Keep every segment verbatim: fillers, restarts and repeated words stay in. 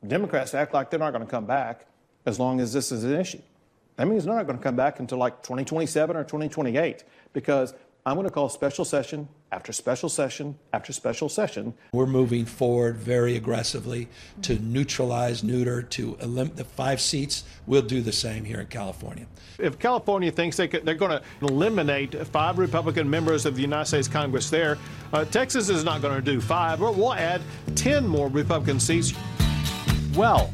Democrats act like they're not going to come back as long as this is an issue. That means they're not going to come back until like twenty twenty-seven or twenty twenty-eight, because I'm going to call special session after special session after special session. We're moving forward very aggressively to neutralize, neuter, to eliminate the five seats. We'll do the same here in California. If California thinks they could, they're going to eliminate five Republican members of the United States Congress there, uh, Texas is not going to do five. We'll, we'll add ten more Republican seats. Well,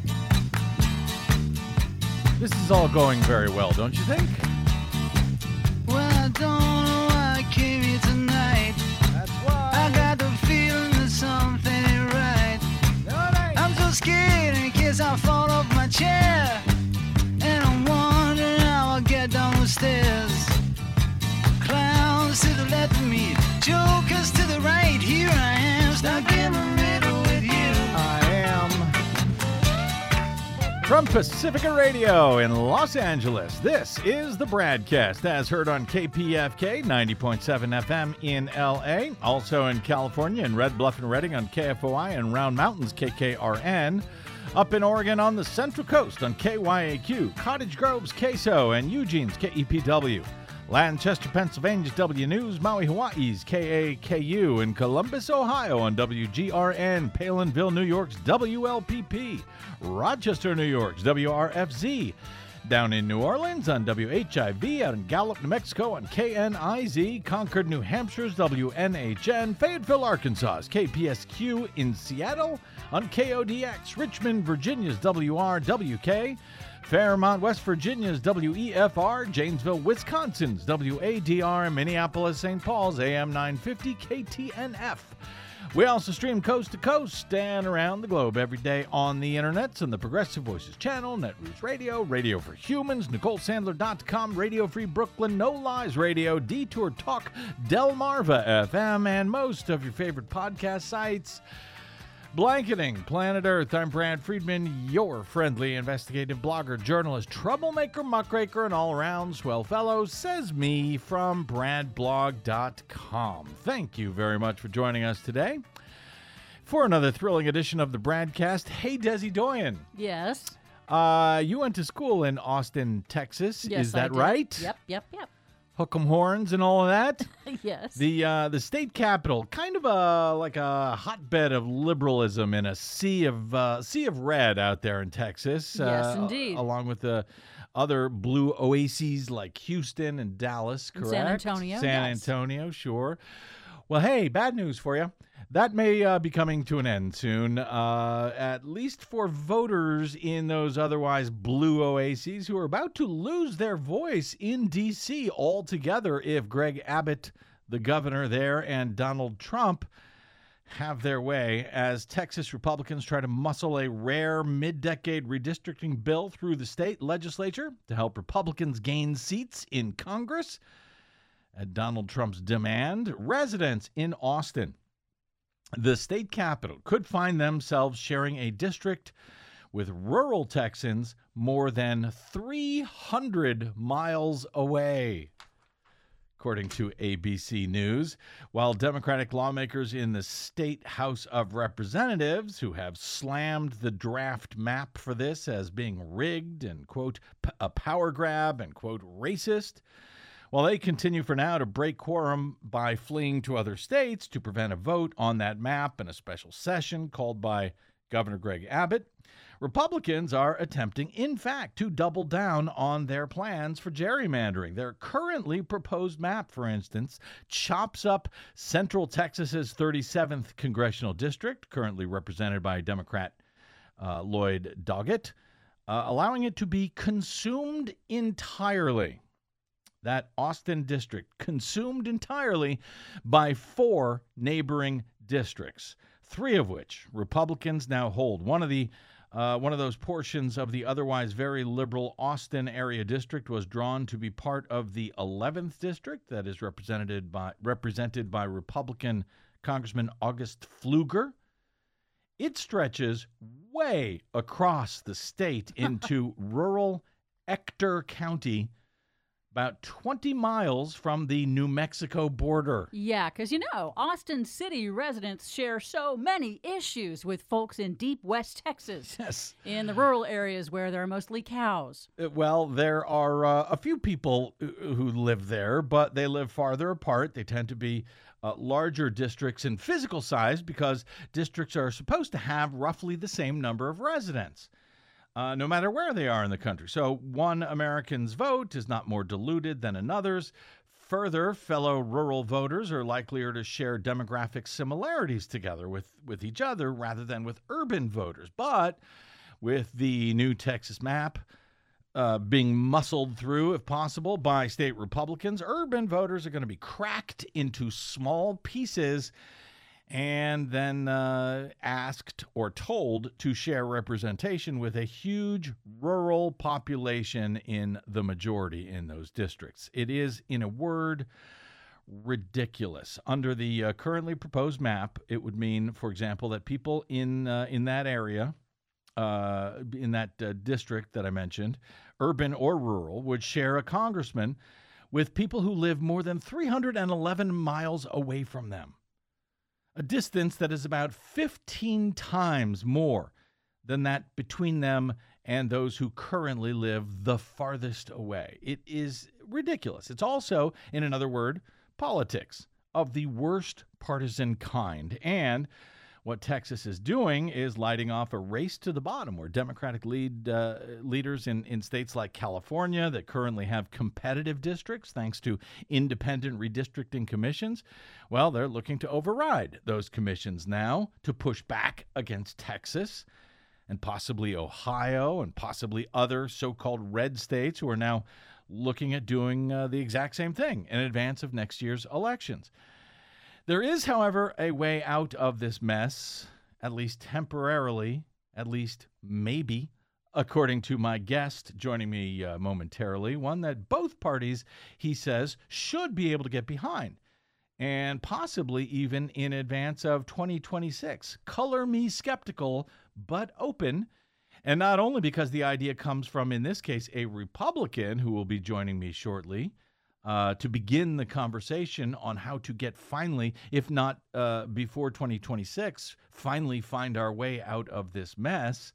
this is all going very well, don't you think? Well, I don't know why I came here tonight. That's why. I got the feeling that something ain't right. No, it ain't. I'm so scared in case I fall off my chair. And I'm wondering how I'll get down the stairs. Clowns to the left of me, jokers to the right. Here I am, stuck in the middle with you. I am from Pacifica Radio in Los Angeles. This is the Bradcast, as heard on K P F K ninety point seven F M in L A, also in California in Red Bluff and Redding on K F O I and Round Mountains K K R N, up in Oregon on the Central Coast on K Y A Q, Cottage Grove's K S O and Eugene's K E P W. Lancaster, Pennsylvania's W News, Maui, Hawaii's K A K U, and Columbus, Ohio on W G R N, Palinville, New York's W L P P, Rochester, New York's W R F Z, down in New Orleans on W H I V, out in Gallup, New Mexico on K N I Z, Concord, New Hampshire's W N H N, Fayetteville, Arkansas's K P S Q, in Seattle on K O D X, Richmond, Virginia's W R W K, Fairmont, West Virginia's W E F R, Janesville, Wisconsin's W A D R, and Minneapolis, Saint Paul's A M nine fifty K T N F. We also stream coast to coast and around the globe every day on the internets on the Progressive Voices channel, Netroots Radio, Radio for Humans, Nicole Sandler dot com, Radio Free Brooklyn, No Lies Radio, Detour Talk, Delmarva F M, and most of your favorite podcast sites. Blanketing Planet Earth, I'm Brad Friedman, your friendly investigative blogger, journalist, troublemaker, muckraker, and all-around swell fellow, says me from brad blog dot com. Thank you very much for joining us today for another thrilling edition of the Bradcast. Hey, Desi Doyen. Yes. Uh, you went to school in Austin, Texas. Yes, Is that I did. right? Yep, yep, yep. Hook 'em horns and all of that. Yes. The uh, the state capital, kind of a like a hotbed of liberalism in a sea of uh, sea of red out there in Texas. Yes, uh, indeed. Along with the other blue oases like Houston and Dallas, And correct? San Antonio, San yes. Antonio, sure. Well, hey, bad news for you. That may uh, be coming to an end soon, uh, at least for voters in those otherwise blue oases who are about to lose their voice in D C altogether if Greg Abbott, the governor there, and Donald Trump have their way as Texas Republicans try to muscle a rare mid-decade redistricting bill through the state legislature to help Republicans gain seats in Congress. At Donald Trump's demand, residents in Austin, the state capital, could find themselves sharing a district with rural Texans more than three hundred miles away, according to A B C News. While Democratic lawmakers in the State House of Representatives, who have slammed the draft map for this as being rigged and, quote, p- a power grab and, quote, racist, while they continue for now to break quorum by fleeing to other states to prevent a vote on that map in a special session called by Governor Greg Abbott, Republicans are attempting, in fact, to double down on their plans for gerrymandering. Their currently proposed map, for instance, chops up Central Texas's thirty-seventh congressional district, currently represented by Democrat uh, Lloyd Doggett, uh, allowing it to be consumed entirely. That Austin district consumed entirely by four neighboring districts, three of which Republicans now hold. One of the uh, one of those portions of the otherwise very liberal Austin area district was drawn to be part of the eleventh district that is represented by represented by Republican Congressman August Pfluger. It stretches way across the state into rural Ector County, about twenty miles from the New Mexico border. Yeah, because you know, Austin City residents share so many issues with folks in deep West Texas. Yes. In the rural areas where there are mostly cows. Uh, Well, there are uh, a few people who who live there, but they live farther apart. They tend to be uh, larger districts in physical size because districts are supposed to have roughly the same number of residents, uh, no matter where they are in the country. So one American's vote is not more diluted than another's. Further, fellow rural voters are likelier to share demographic similarities together with, with each other rather than with urban voters. But with the new Texas map uh, being muscled through, if possible, by state Republicans, urban voters are going to be cracked into small pieces and then uh, asked or told to share representation with a huge rural population in the majority in those districts. It is, in a word, ridiculous. Under the uh, currently proposed map, it would mean, for example, that people in uh, in that area, uh, in that uh, district that I mentioned, urban or rural, would share a congressman with people who live more than three hundred eleven miles away from them. A distance that is about fifteen times more than that between them and those who currently live the farthest away. It is ridiculous. It's also, in another word, politics of the worst partisan kind. And what Texas is doing is lighting off a race to the bottom where Democratic lead uh, leaders in, in states like California that currently have competitive districts thanks to independent redistricting commissions, well, they're looking to override those commissions now to push back against Texas and possibly Ohio and possibly other so-called red states who are now looking at doing uh, the exact same thing in advance of next year's elections. There is, however, a way out of this mess, at least temporarily, at least maybe, according to my guest joining me uh, momentarily, one that both parties, he says, should be able to get behind, and possibly even in advance of twenty twenty-six. Color me skeptical, but open. And not only because the idea comes from, in this case, a Republican who will be joining me shortly, Uh, to begin the conversation on how to get finally, if not uh, before twenty twenty-six, finally find our way out of this mess.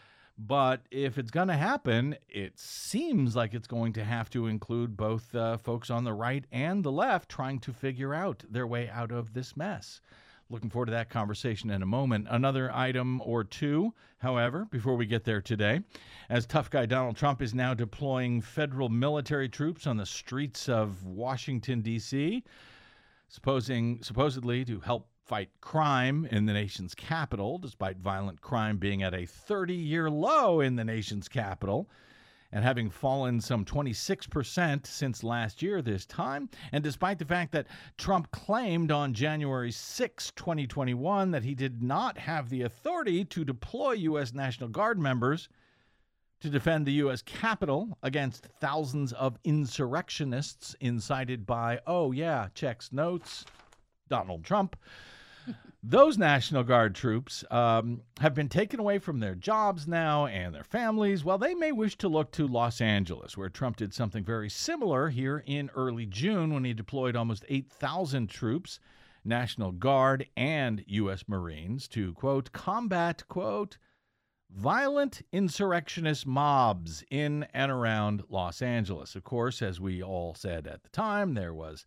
But if it's going to happen, it seems like it's going to have to include both uh, folks on the right and the left trying to figure out their way out of this mess. Looking forward to that conversation in a moment. Another item or two, however, before we get there today, as tough guy Donald Trump is now deploying federal military troops on the streets of Washington, D C, supposing, supposedly to help fight crime in the nation's capital, despite violent crime being at a thirty-year low in the nation's capital, and having fallen some twenty-six percent since last year this time, and despite the fact that Trump claimed on January sixth, twenty twenty-one, that he did not have the authority to deploy U S National Guard members to defend the U S Capitol against thousands of insurrectionists incited by, oh yeah, checks notes, Donald Trump. Those National Guard troops um, have been taken away from their jobs now and their families. Well, they may wish to look to Los Angeles, where Trump did something very similar here in early June when he deployed almost eight thousand troops, National Guard and U S Marines, to, quote, combat, quote, violent insurrectionist mobs in and around Los Angeles. Of course, as we all said at the time, there was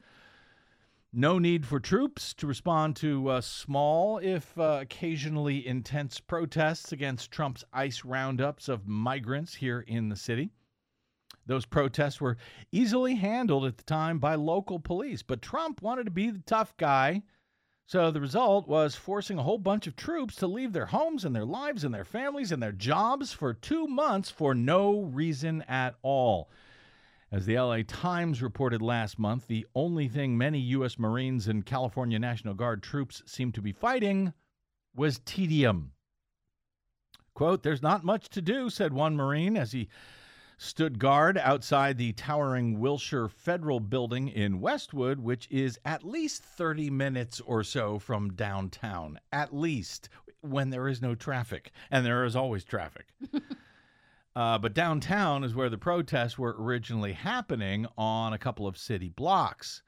no need for troops to respond to uh, small, if uh, occasionally intense, protests against Trump's ICE roundups of migrants here in the city. Those protests were easily handled at the time by local police, but Trump wanted to be the tough guy. So the result was forcing a whole bunch of troops to leave their homes and their lives and their families and their jobs for two months for no reason at all. As the L A Times reported last month, the only thing many U S Marines and California National Guard troops seemed to be fighting was tedium. Quote, there's not much to do, said one Marine as he stood guard outside the towering Wilshire Federal Building in Westwood, which is at least thirty minutes or so from downtown, at least when there is no traffic, and there is always traffic. Uh, but downtown is where the protests were originally happening on a couple of city blocks.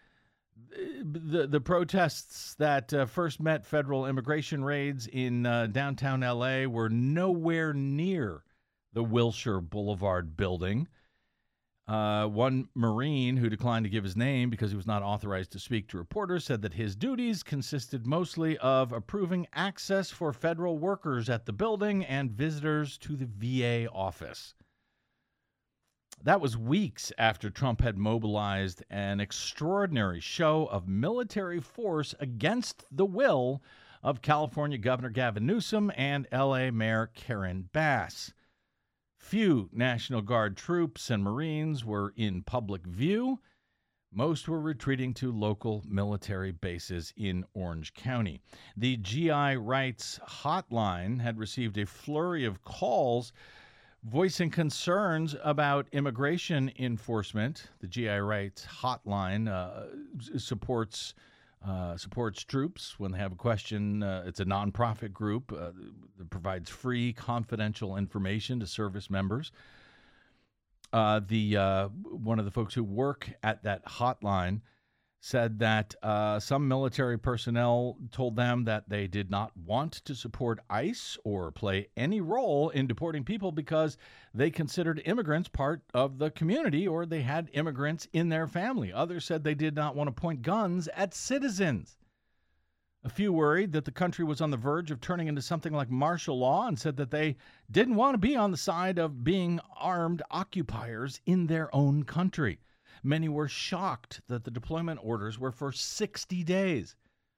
The, the protests that uh, first met federal immigration raids in uh, downtown L A were nowhere near the Wilshire Boulevard building. Uh, one Marine who declined to give his name because he was not authorized to speak to reporters said that his duties consisted mostly of approving access for federal workers at the building and visitors to the V A office. That was weeks after Trump had mobilized an extraordinary show of military force against the will of California Governor Gavin Newsom and L A Mayor Karen Bass. Few National Guard troops and Marines were in public view. Most were retreating to local military bases in Orange County. The G I Rights hotline had received a flurry of calls voicing concerns about immigration enforcement. The G I Rights hotline uh, supports uh, supports troops when they have a question. Uh, it's a nonprofit group uh, that provides free, confidential information to service members. Uh, the uh, one of the folks who work at that hotline said that uh, some military personnel told them that they did not want to support ICE or play any role in deporting people because they considered immigrants part of the community or they had immigrants in their family. Others said they did not want to point guns at citizens. A few worried that the country was on the verge of turning into something like martial law and said that they didn't want to be on the side of being armed occupiers in their own country. Many were shocked that the deployment orders were for sixty days.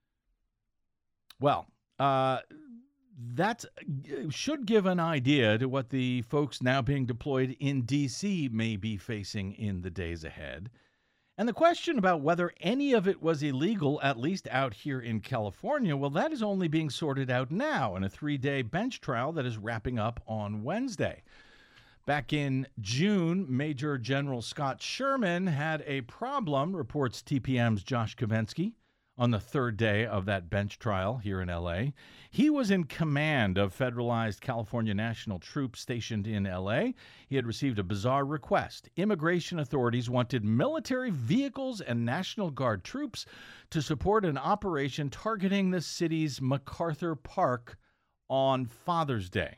Well, uh, that should give an idea to what the folks now being deployed in D C may be facing in the days ahead. And the question about whether any of it was illegal, at least out here in California, well, that is only being sorted out now in a three-day bench trial that is wrapping up on Wednesday. Back in June, Major General Scott Sherman had a problem, reports T P M's Josh Kovensky, on the third day of that bench trial here in L A. He was in command of federalized California national troops stationed in L A. He had received a bizarre request. Immigration authorities wanted military vehicles and National Guard troops to support an operation targeting the city's MacArthur Park on Father's Day,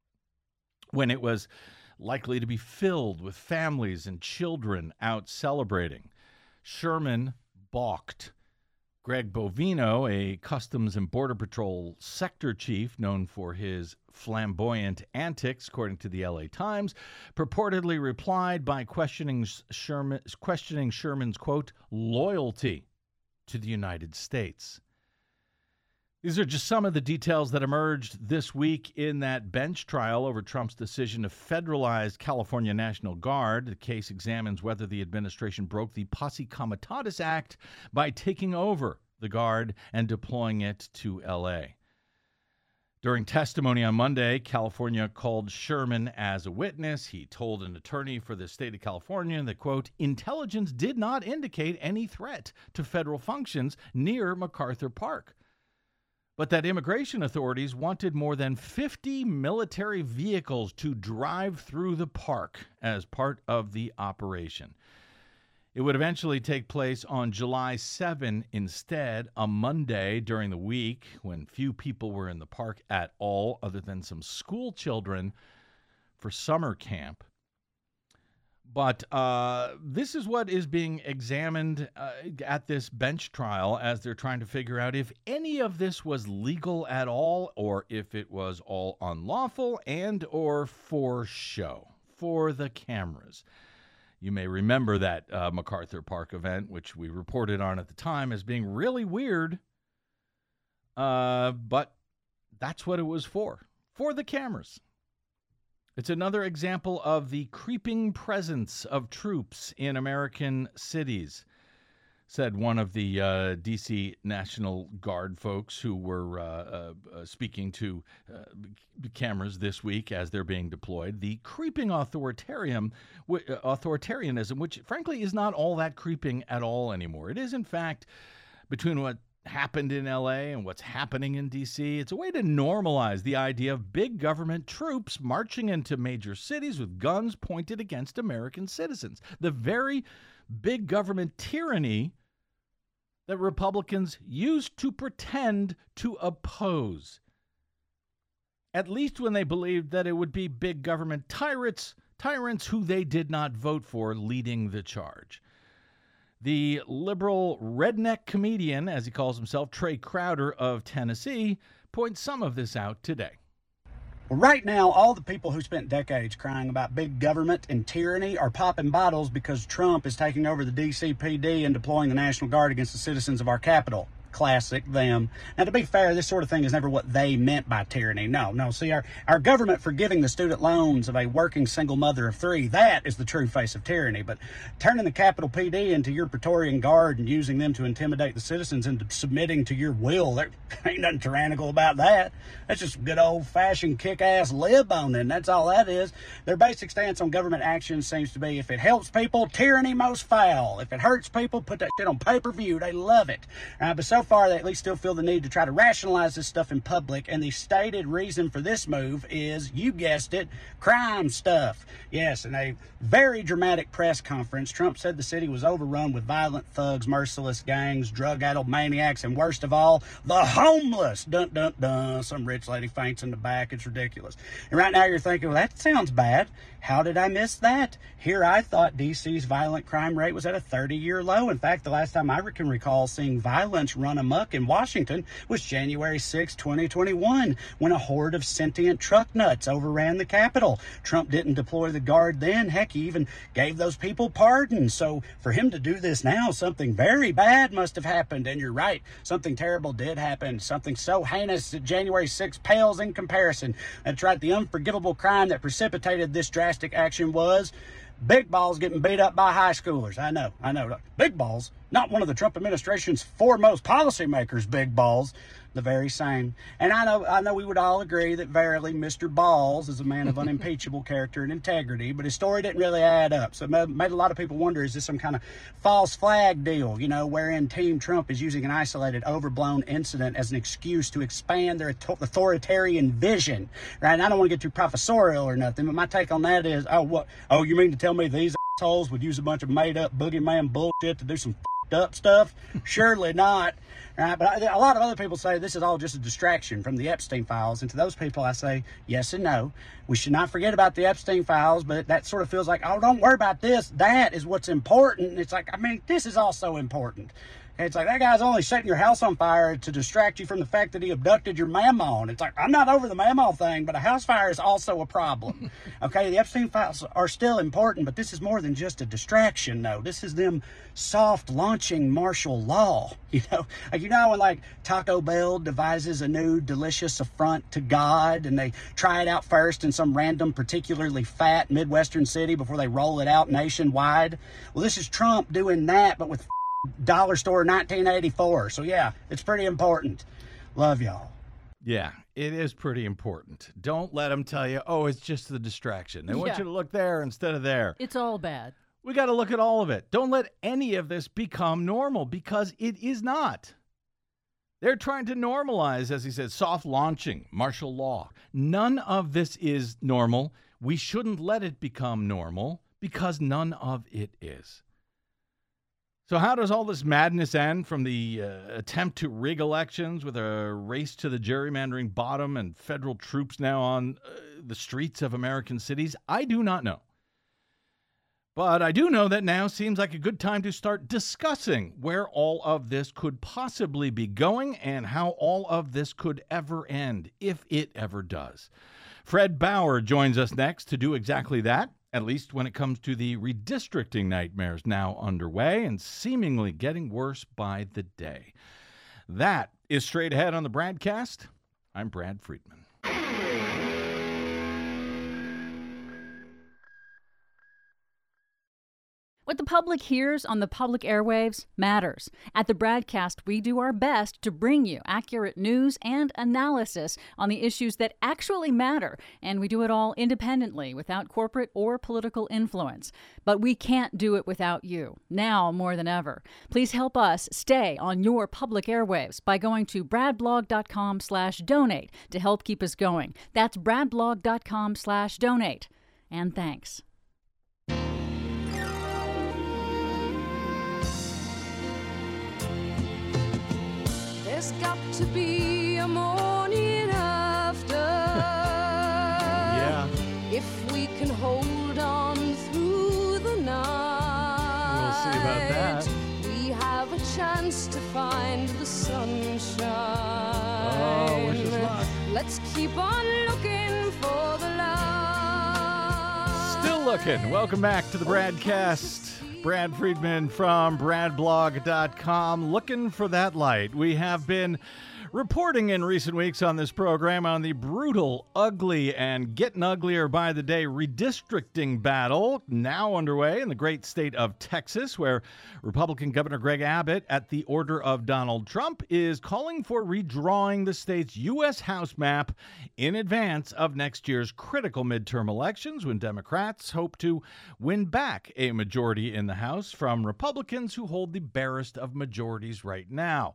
when it was likely to be filled with families and children out celebrating. Sherman balked. Greg Bovino, a Customs and Border Patrol sector chief known for his flamboyant antics, according to the L A Times, purportedly replied by questioning Sherman, questioning Sherman's, quote, loyalty to the United States. These are just some of the details that emerged this week in that bench trial over Trump's decision to federalize California National Guard. The case examines whether the administration broke the Posse Comitatus Act by taking over the Guard and deploying it to L A. During testimony on Monday, California called Sherman as a witness. He told an attorney for the state of California that, quote, intelligence did not indicate any threat to federal functions near MacArthur Park, but that immigration authorities wanted more than fifty military vehicles to drive through the park as part of the operation. It would eventually take place on July seventh instead, a Monday during the week when few people were in the park at all other than some school children for summer camp. But uh, this is what is being examined uh, at this bench trial as they're trying to figure out if any of this was legal at all or if it was all unlawful and or for show, for the cameras. You may remember that uh, MacArthur Park event, which we reported on at the time as being really weird, uh, but that's what it was for, for the cameras. It's another example of the creeping presence of troops in American cities, said one of the uh, D C National Guard folks who were uh, uh, uh, speaking to uh, cameras this week as they're being deployed. The creeping authoritarian, w- authoritarianism, which frankly is not all that creeping at all anymore. It is, in fact, between what happened in L A and what's happening in D C. It's a way to normalize the idea of big government troops marching into major cities with guns pointed against American citizens. The very big government tyranny that Republicans used to pretend to oppose. At least when they believed that it would be big government tyrants, tyrants who they did not vote for leading the charge. The liberal redneck comedian, as he calls himself, Trey Crowder of Tennessee, points some of this out today. Well, right now, all the people who spent decades crying about big government and tyranny are popping bottles because Trump is taking over the D C P D and deploying the National Guard against the citizens of our capital. Classic them. Now, to be fair, this sort of thing is never what they meant by tyranny. No, no. See, our, our government forgiving the student loans of a working single mother of three, that is the true face of tyranny. But turning the Capitol P D into your Praetorian Guard and using them to intimidate the citizens into submitting to your will, there ain't nothing tyrannical about that. That's just good old-fashioned kick-ass lib-boning. That's all that is. Their basic stance on government action seems to be, if it helps people, tyranny most foul. If it hurts people, put that shit on pay-per-view. They love it. Uh, but so far, they at least still feel the need to try to rationalize this stuff in public, and the stated reason for this move is, you guessed it, crime stuff. Yes, in a very dramatic press conference, Trump said the city was overrun with violent thugs, merciless gangs, drug-addled maniacs, and worst of all, the homeless. Dun, dun, dun. Some rich lady faints in the back. It's ridiculous. And right now you're thinking, well, that sounds bad. How did I miss that? Here I thought D C's violent crime rate was at a thirty-year low. In fact, the last time I can recall seeing violence run amok in Washington was January sixth, twenty twenty-one, when a horde of sentient truck nuts overran the Capitol. Trump didn't deploy the Guard then. Heck, he even gave those people pardons. So for him to do this now, something very bad must have happened. And you're right, something terrible did happen. Something so heinous that January sixth pales in comparison. That's right, the unforgivable crime that precipitated this drastic action was big balls getting beat up by high schoolers. I know, I know. Big balls, not one of the Trump administration's foremost policymakers' big balls. The very same. And I know I know we would all agree that verily Mister Balls is a man of unimpeachable character and integrity, but his story didn't really add up. So it made a lot of people wonder, is this some kind of false flag deal, you know, wherein Team Trump is using an isolated, overblown incident as an excuse to expand their authoritarian vision, right? And I don't want to get too professorial or nothing, but my take on that is, oh, what? Oh, you mean to tell me these assholes would use a bunch of made-up boogeyman bullshit to do some f***ed up stuff? Surely not. Right, but a lot of other people say this is all just a distraction from the Epstein files. And to those people, I say yes and no. We should not forget about the Epstein files, but that sort of feels like, oh, don't worry about this. That is what's important. It's like, I mean, this is also important. It's like, that guy's only setting your house on fire to distract you from the fact that he abducted your mama. And it's like, I'm not over the mama thing, but a house fire is also a problem. Okay, the Epstein files are still important, but this is more than just a distraction, no. This is them soft launching martial law. You know, like, you know when like Taco Bell devises a new delicious affront to God and they try it out first in some random particularly fat Midwestern city before they roll it out nationwide? Well, this is Trump doing that, but with dollar store nineteen eighty-four. So yeah, it's pretty important. Love y'all. Yeah, it is pretty important. Don't let them tell you, oh, it's just the distraction. They want Yeah. you to look there instead of there. It's all bad. We got to look at all of it. Don't let any of this become normal, because it is not. They're trying to normalize, as he said, soft launching, martial law. None of this is normal. We shouldn't let it become normal, because none of it is. So how does all this madness end, from the uh, attempt to rig elections with a race to the gerrymandering bottom and federal troops now on uh, the streets of American cities? I do not know. But I do know that now seems like a good time to start discussing where all of this could possibly be going and how all of this could ever end, if it ever does. Fred Bauer joins us next to do exactly that, at least when it comes to the redistricting nightmares now underway and seemingly getting worse by the day. That is straight ahead on the Bradcast. I'm Brad Friedman. What the public hears on the public airwaves matters. At the Bradcast, we do our best to bring you accurate news and analysis on the issues that actually matter, and we do it all independently, without corporate or political influence. But we can't do it without you, now more than ever. Please help us stay on your public airwaves by going to bradblog.com slash donate to help keep us going. That's bradblog.com slash donate. And thanks. There's got to be a morning after. Yeah. If we can hold on through the night. We'll see about that. We have a chance to find the sunshine. Oh, wish us luck. Let's keep on looking for the light. Still looking. Welcome back to the Bradcast. Brad Friedman from brad blog dot com, looking for that light. We have been reporting in recent weeks on this program on the brutal, ugly, and getting uglier by the day redistricting battle now underway in the great state of Texas, where Republican Governor Greg Abbott, at the order of Donald Trump, is calling for redrawing the state's U S House map in advance of next year's critical midterm elections, when Democrats hope to win back a majority in the House from Republicans who hold the barest of majorities right now.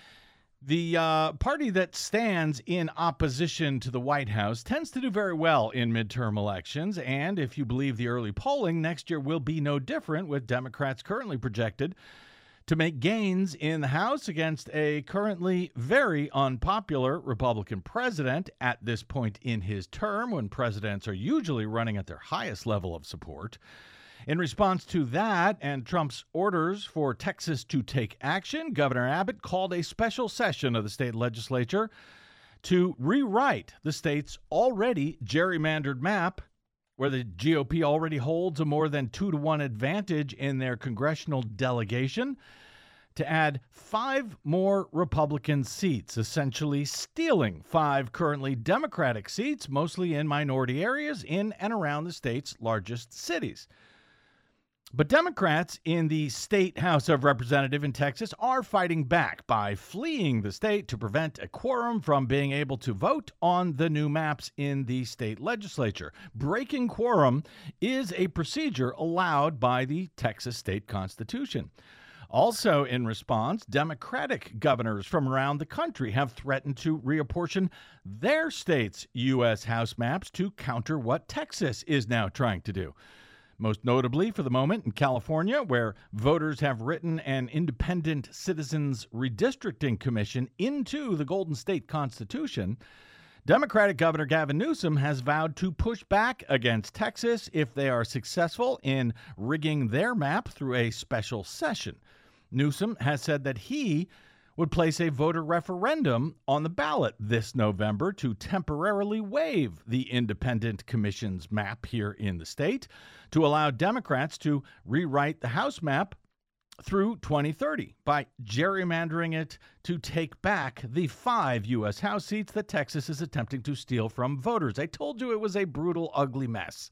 The uh, party that stands in opposition to the White House tends to do very well in midterm elections, and if you believe the early polling, next year will be no different, with Democrats currently projected to make gains in the House against a currently very unpopular Republican president at this point in his term, when presidents are usually running at their highest level of support. In response to that and Trump's orders for Texas to take action, Governor Abbott called a special session of the state legislature to rewrite the state's already gerrymandered map, where the G O P already holds a more than two to one advantage in their congressional delegation, to add five more Republican seats, essentially stealing five currently Democratic seats, mostly in minority areas in and around the state's largest cities. But Democrats in the state House of Representatives in Texas are fighting back by fleeing the state to prevent a quorum from being able to vote on the new maps in the state legislature. Breaking quorum is a procedure allowed by the Texas state constitution. Also in response, Democratic governors from around the country have threatened to reapportion their state's U S House maps to counter what Texas is now trying to do. Most notably for the moment in California, where voters have written an independent citizens redistricting commission into the Golden State Constitution, Democratic Governor Gavin Newsom has vowed to push back against Texas if they are successful in rigging their map through a special session. Newsom has said that he would place a voter referendum on the ballot this November to temporarily waive the independent commission's map here in the state, to allow Democrats to rewrite the House map through twenty thirty by gerrymandering it to take back the five U S House seats that Texas is attempting to steal from voters. I told you it was a brutal, ugly mess.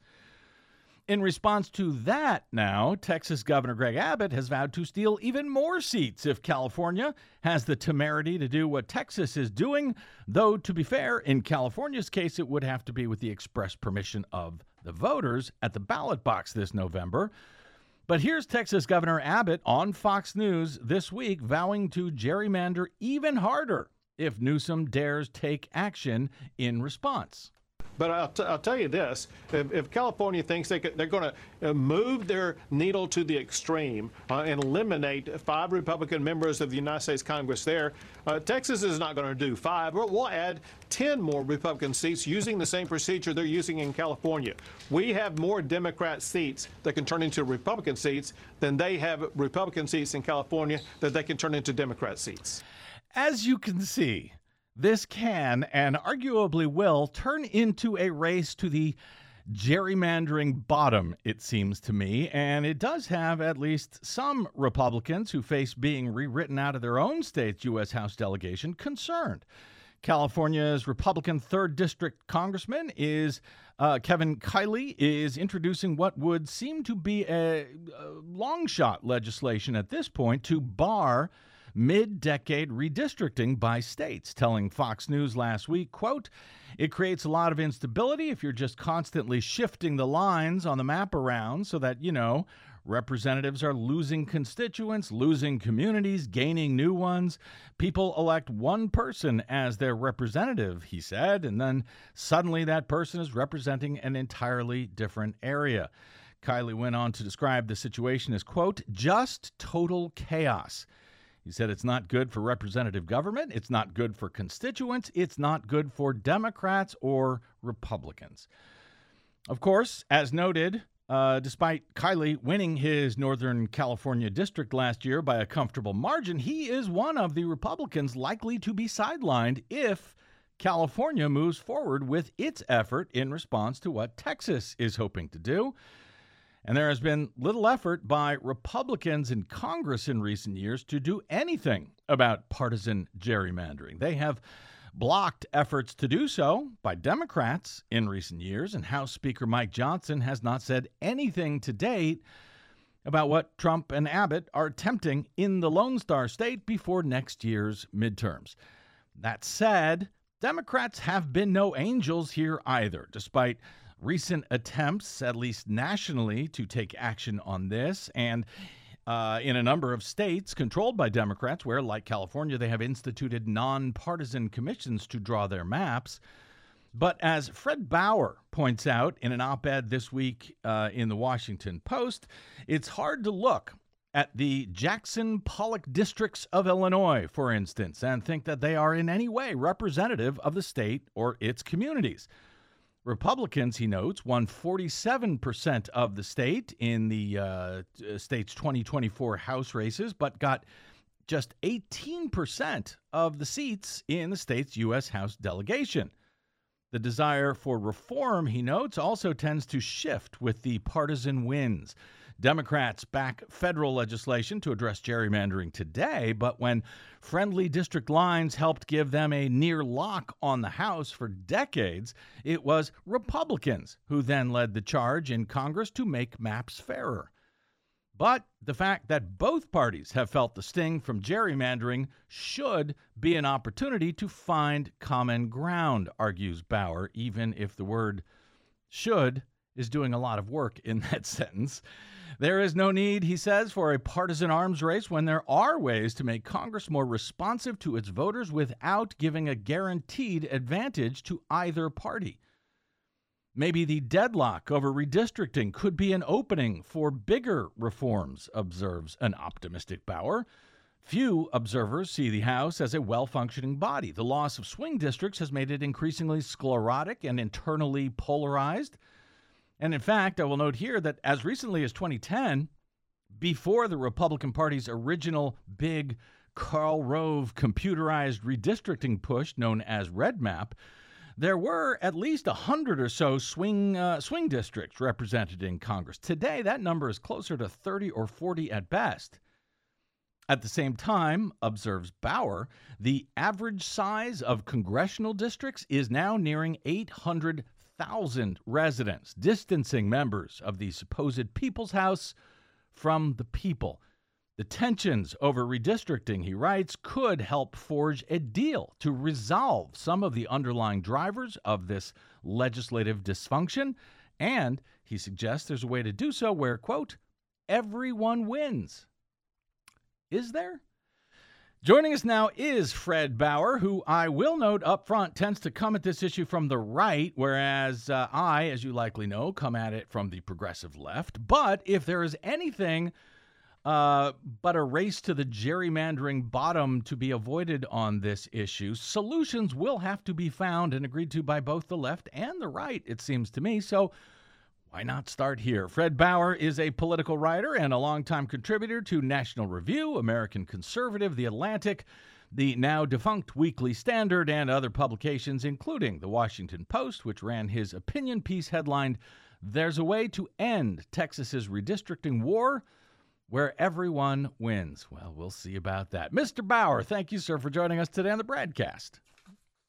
In response to that now, Texas Governor Greg Abbott has vowed to steal even more seats if California has the temerity to do what Texas is doing, though, to be fair, in California's case, it would have to be with the express permission of the voters at the ballot box this November. But here's Texas Governor Abbott on Fox News this week vowing to gerrymander even harder if Newsom dares take action in response. But I'll, t- I'll tell you this, if, if California thinks they could, they're going to uh, move their needle to the extreme uh, and eliminate five Republican members of the United States Congress there, uh, Texas is not going to do five. We'll, we'll add ten more Republican seats using the same procedure they're using in California. We have more Democrat seats that can turn into Republican seats than they have Republican seats in California that they can turn into Democrat seats. As you can see, this can and arguably will turn into a race to the gerrymandering bottom, it seems to me, and it does have at least some Republicans who face being rewritten out of their own state's U S House delegation concerned. California's Republican third District Congressman is uh, Kevin Kiley is introducing what would seem to be a, a long shot legislation at this point to bar mid-decade redistricting by states, telling Fox News last week, quote, "It creates a lot of instability if you're just constantly shifting the lines on the map around so that, you know, representatives are losing constituents, losing communities, gaining new ones. People elect one person as their representative," he said, and then suddenly that person is representing an entirely different area. Kiley went on to describe the situation as, quote, "just total chaos." He said it's not good for representative government, it's not good for constituents, it's not good for Democrats or Republicans. Of course, as noted, uh, despite Kiley winning his Northern California district last year by a comfortable margin, he is one of the Republicans likely to be sidelined if California moves forward with its effort in response to what Texas is hoping to do. And there has been little effort by Republicans in Congress in recent years to do anything about partisan gerrymandering. They have blocked efforts to do so by Democrats in recent years, and House Speaker Mike Johnson has not said anything to date about what Trump and Abbott are attempting in the Lone Star State before next year's midterms. That said, Democrats have been no angels here either, despite recent attempts, at least nationally, to take action on this, and uh, in a number of states controlled by Democrats where, like California, they have instituted nonpartisan commissions to draw their maps. But as Fred Bauer points out in an op-ed this week uh, in the Washington Post, it's hard to look at the Jackson-Pollock districts of Illinois, for instance, and think that they are in any way representative of the state or its communities. Republicans, he notes, won forty-seven percent of the state in the uh, state's twenty twenty-four House races, but got just eighteen percent of the seats in the state's U S House delegation. The desire for reform, he notes, also tends to shift with the partisan wins. Democrats back federal legislation to address gerrymandering today, but when friendly district lines helped give them a near lock on the House for decades, it was Republicans who then led the charge in Congress to make maps fairer. But the fact that both parties have felt the sting from gerrymandering should be an opportunity to find common ground, argues Bauer, even if the word should is doing a lot of work in that sentence. There is no need, he says, for a partisan arms race when there are ways to make Congress more responsive to its voters without giving a guaranteed advantage to either party. Maybe the deadlock over redistricting could be an opening for bigger reforms, observes an optimistic Bauer. Few observers see the House as a well-functioning body. The loss of swing districts has made it increasingly sclerotic and internally polarized. And in fact, I will note here that as recently as twenty ten, before the Republican Party's original big Karl Rove computerized redistricting push known as Red Map, there were at least one hundred or so swing uh, swing districts represented in Congress. Today, that number is closer to thirty or forty at best. At the same time, observes Bauer, the average size of congressional districts is now nearing eight hundred thousand residents, distancing members of the supposed People's House from the people. The tensions over redistricting, he writes, could help forge a deal to resolve some of the underlying drivers of this legislative dysfunction. And he suggests there's a way to do so where, quote, everyone wins. Is there? Joining us now is Fred Bauer, who I will note up front tends to come at this issue from the right, whereas uh, I, as you likely know, come at it from the progressive left. But if there is anything uh, but a race to the gerrymandering bottom to be avoided on this issue, solutions will have to be found and agreed to by both the left and the right, it seems to me. So why not start here? Fred Bauer is a political writer and a longtime contributor to National Review, American Conservative, The Atlantic, the now defunct Weekly Standard, and other publications, including The Washington Post, which ran his opinion piece headlined, "There's a Way to End Texas's Redistricting War Where Everyone Wins." Well, we'll see about that. Mister Bauer, thank you, sir, for joining us today on the broadcast.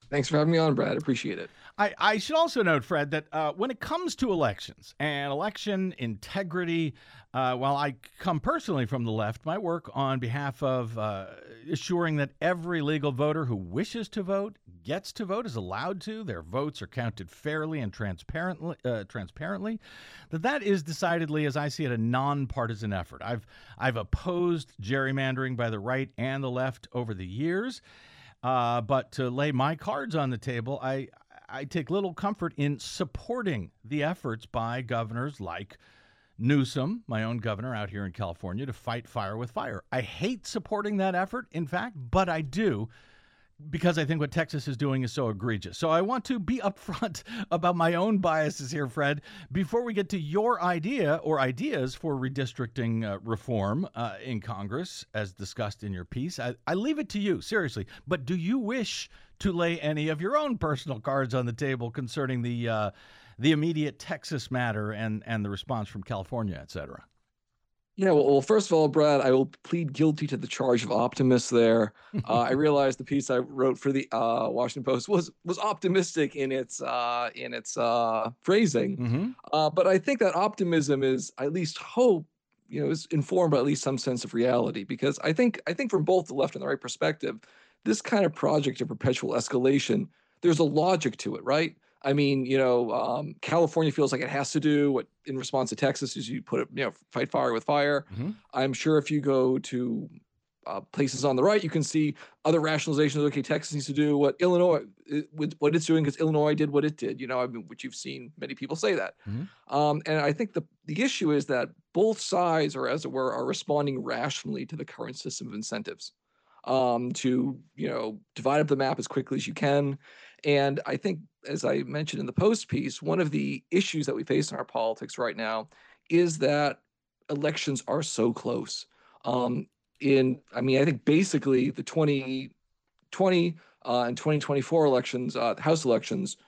Thanks for having me on, Brad. Appreciate it. I, I should also note, Fred, that uh, when it comes to elections and election integrity, uh, while I come personally from the left, my work on behalf of uh, assuring that every legal voter who wishes to vote, gets to vote, is allowed to, their votes are counted fairly and transparently, uh, transparently, that that is decidedly, as I see it, a nonpartisan effort. I've I've opposed gerrymandering by the right and the left over the years. Uh, but to lay my cards on the table, I I take little comfort in supporting the efforts by governors like Newsom, my own governor out here in California, to fight fire with fire. I hate supporting that effort, in fact, but I do because I think what Texas is doing is so egregious. So I want to be upfront about my own biases here, Fred, before we get to your idea or ideas for redistricting uh, reform uh, in Congress, as discussed in your piece. I, I leave it to you, seriously. But do you wish to lay any of your own personal cards on the table concerning the uh, the immediate Texas matter and, and the response from California, et cetera? Yeah, well, well, first of all, Brad, I will plead guilty to the charge of optimist there. Uh, I realized the piece I wrote for the uh, Washington Post was was optimistic in its uh, in its uh, phrasing, Mm-hmm. uh, but I think that optimism is at least hope, you know, is informed by at least some sense of reality. Because I think I think from both the left and the right perspective, this kind of project of perpetual escalation, there's a logic to it, right? I mean, you know, um, California feels like it has to do what in response to Texas is you put it, you know, fight fire with fire. Mm-hmm. I'm sure if you go to uh, places on the right, you can see other rationalizations. Okay, Texas needs to do what Illinois, what it's doing because Illinois did what it did. You know, I mean, which you've seen many people say that. Mm-hmm. Um, and I think the the issue is that both sides, or as it were, are responding rationally to the current system of incentives um, to, you know, divide up the map as quickly as you can. And I think, as I mentioned in the Post piece, one of the issues that we face in our politics right now is that elections are so close. Um, in, I mean, I think basically the twenty twenty uh, and twenty twenty-four elections, uh, the House elections,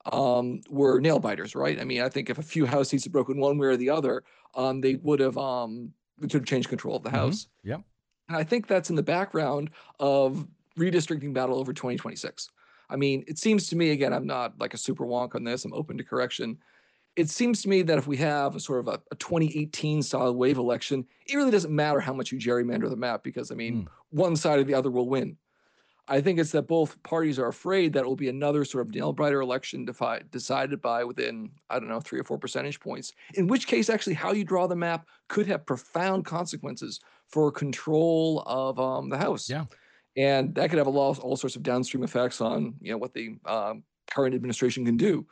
um, were nail biters, right? I mean, I think if a few House seats had broken one way or the other, um, they would have, um, we could have changed control of the House. Mm-hmm. Yep. And I think that's in the background of redistricting battle over twenty twenty-six. I mean, it seems to me, again, I'm not like a super wonk on this, I'm open to correction. It seems to me that if we have a sort of a, a twenty eighteen style wave election, it really doesn't matter how much you gerrymander the map because, I mean, mm. one side or the other will win. I think it's that both parties are afraid that it will be another sort of nail-biter election defi- decided by within, I don't know, three or four percentage points, in which case actually how you draw the map could have profound consequences for control of um, the House. Yeah. And that could have a lot, all sorts of downstream effects on, you know, what the um, current administration can do.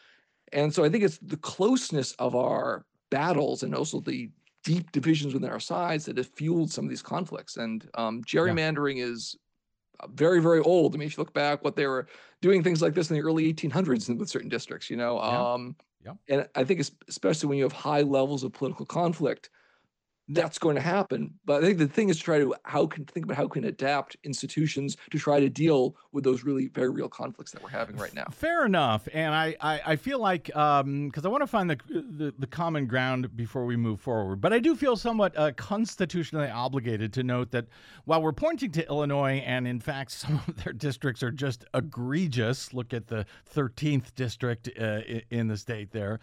And so I think it's the closeness of our battles and also the deep divisions within our sides that have fueled some of these conflicts. And um, gerrymandering yeah. is very, very old. I mean, if you look back, what they were doing things like this in the early eighteen hundreds with certain districts, you know. Yeah. Um, yeah. And I think it's, especially when you have high levels of political conflict, that's going to happen. But I think the thing is to try to how can think about how can adapt institutions to try to deal with those really very real conflicts that we're having right now. Fair enough. And I, I, I feel like, um, because I want to find the, the the common ground before we move forward, but I do feel somewhat uh, constitutionally obligated to note that while we're pointing to Illinois, and in fact some of their districts are just egregious, look at the thirteenth district uh, in the state there.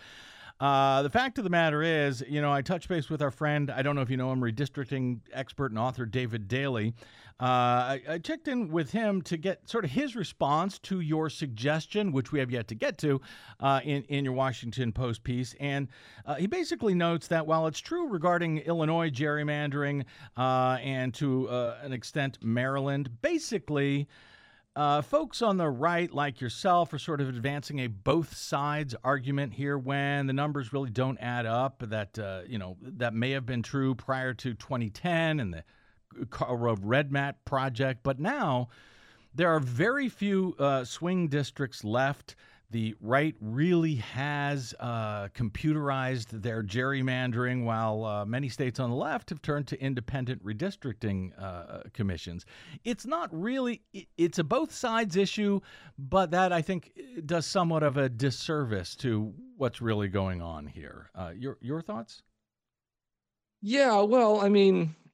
Uh, the fact of the matter is, you know, I touched base with our friend, I don't know if you know him, redistricting expert and author David Daley. Uh, I, I checked in with him to get sort of his response to your suggestion, which we have yet to get to uh, in, in your Washington Post piece. And uh, he basically notes that while it's true regarding Illinois gerrymandering uh, and to uh, an extent Maryland, basically Uh, folks on the right, like yourself, are sort of advancing a both sides argument here when the numbers really don't add up. That, uh, you know, that may have been true prior to twenty ten and the Karl Rove Red Mat project. But now there are very few uh, swing districts left. The right really has uh, computerized their gerrymandering, while uh, many states on the left have turned to independent redistricting uh, commissions. It's not really, it's a both sides issue, but that I think does somewhat of a disservice to what's really going on here. Uh, your your thoughts? Yeah, well, I mean,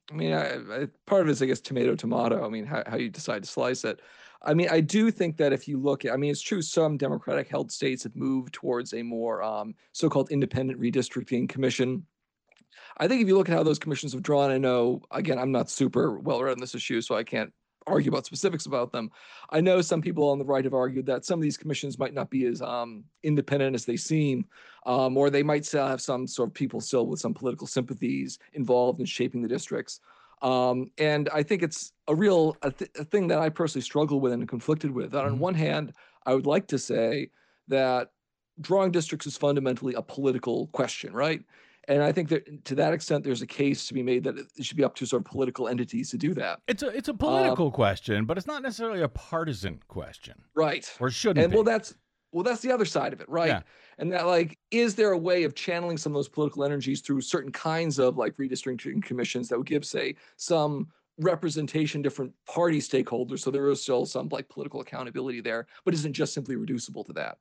I mean, I, I, part of it is, I guess, tomato, tomato. I mean, how, how you decide to slice it. I mean, I do think that if you look at, I mean, it's true, some Democratic held states have moved towards a more um, so-called independent redistricting commission. I think if you look at how those commissions have drawn, I know, again, I'm not super well read on this issue, so I can't argue about specifics about them. I know some people on the right have argued that some of these commissions might not be as um, independent as they seem, um, or they might still have some sort of people still with some political sympathies involved in shaping the districts. Um, and I think it's a real a, th- a thing that I personally struggle with and conflicted with. And on Mhm. one hand, I would like to say that drawing districts is fundamentally a political question, right? And I think that to that extent, there's a case to be made that it should be up to sort of political entities to do that. It's a it's a Um, political question, but it's not necessarily a partisan question, right. or shouldn't And be. well, that's well, that's the other side of it, right? Yeah. And that, like, is there a way of channeling some of those political energies through certain kinds of like redistricting commissions that would give, say, some representation, different party stakeholders, so there is still some like political accountability there, but isn't just simply reducible to that.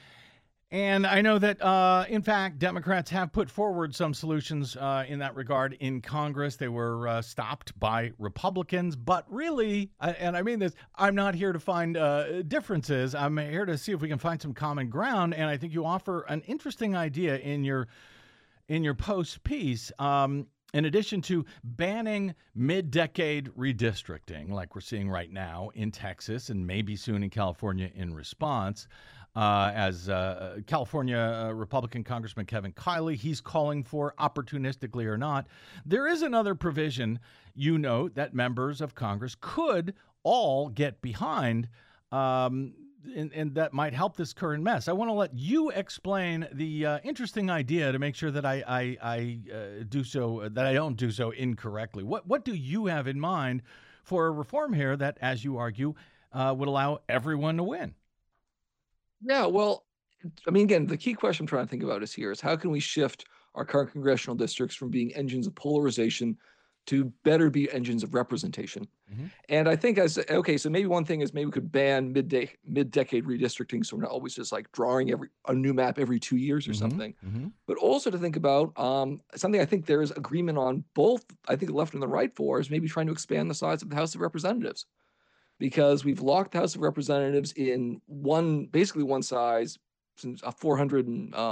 And I know that, uh, in fact, Democrats have put forward some solutions uh, in that regard in Congress. They were uh, stopped by Republicans. But really, I- and I mean this, I'm not here to find uh, differences. I'm here to see if we can find some common ground. And I think you offer an interesting idea in your in your post piece. Um, in addition to banning mid-decade redistricting, like we're seeing right now in Texas and maybe soon in California in response, uh, as uh, California uh, Republican Congressman Kevin Kiley, he's calling for, opportunistically or not. There is another provision, you note, that members of Congress could all get behind, um, and, and that might help this current mess. I want to let you explain the uh, interesting idea to make sure that I I, I uh, do so that I don't do so incorrectly. What what do you have in mind for a reform here that, as you argue, uh, would allow everyone to win? Yeah, well, I mean, again, the key question I'm trying to think about is here is how can we shift our current congressional districts from being engines of polarization to better be engines of representation? Mhm. And I think as okay, so maybe one thing is maybe we could ban mid mid-decade redistricting, so we're not always just like drawing every a new map every two years or Mhm, something. mhm. But also to think about um, something I think there is agreement on both, I think the left and the right for, is maybe trying to expand the size of the House of Representatives. Because we've locked the House of Representatives in one, basically one size, since uh, four hundred